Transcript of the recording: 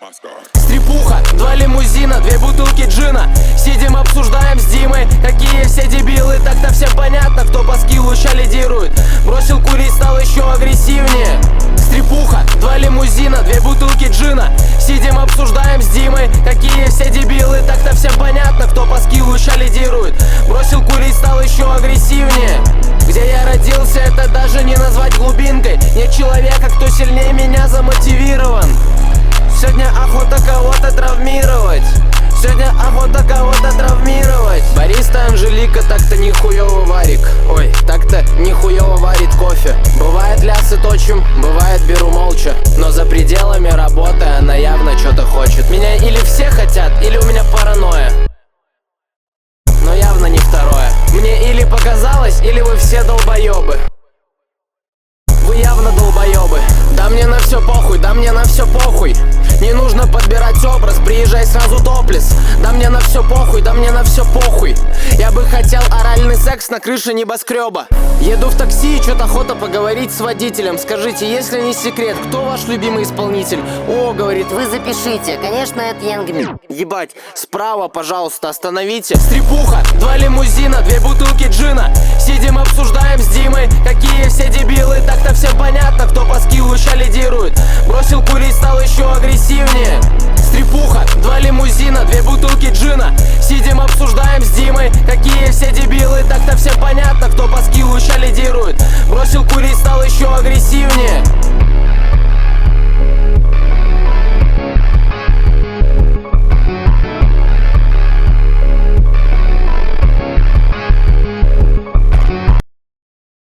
Стрипуха, 2 лимузина, 2 бутылки джина. Сидим, обсуждаем с Димой, какие все дебилы. Так-то всем понятно, кто по скиллу ща лидирует. Бросил курить, стал еще агрессивнее. Стрипуха, 2 лимузина, 2 бутылки джина. Сидим, обсуждаем с Димой, какие все дебилы. Так-то всем понятно, кто по скиллу ща лидирует. Бросил курить, стал еще агрессивнее. Где я родился, это даже не назвать глубинкой. Нет человека, кто сильнее меня замотивирован. Сегодня охота кого-то травмировать. Сегодня охота кого-то травмировать. Бариста Анжелика так-то нихуёво варит. Ой, так-то нихуёво варит кофе. Бывает лясы точим, бывает беру молча. Но за пределами работы она явно что-то хочет. Меня или все хотят, или у меня паранойя. Но явно не второе. Мне или показалось, или вы все долбоёбы. Вы явно долбоёбы. Да мне на все похуй, да мне на все похуй. Не нужно подбирать образ, приезжай сразу топлес. Да мне на все похуй, да мне на все похуй. Я бы хотел оральный секс на крыше небоскреба. Еду в такси и чё-то охота поговорить с водителем. Скажите, если не секрет, кто ваш любимый исполнитель? О, говорит, Вы запишите, конечно, это Янгми. ебать, справа, пожалуйста, остановите. Стрипуха, 2 лимузина, 2 бутылки джина. Сидим, обсуждаем с Димой, какие все дебилы. Так-то всем понятно, кто по скиллу ща лидирует. Бросил курить, стал еще агрессивнее. Стрипуха, 2 лимузина, 2 бутылки джина. Сидим, обсуждаем с Димой, какие все дебилы. Так-то всем понятно, кто по скиллу ща лидирует. Бросил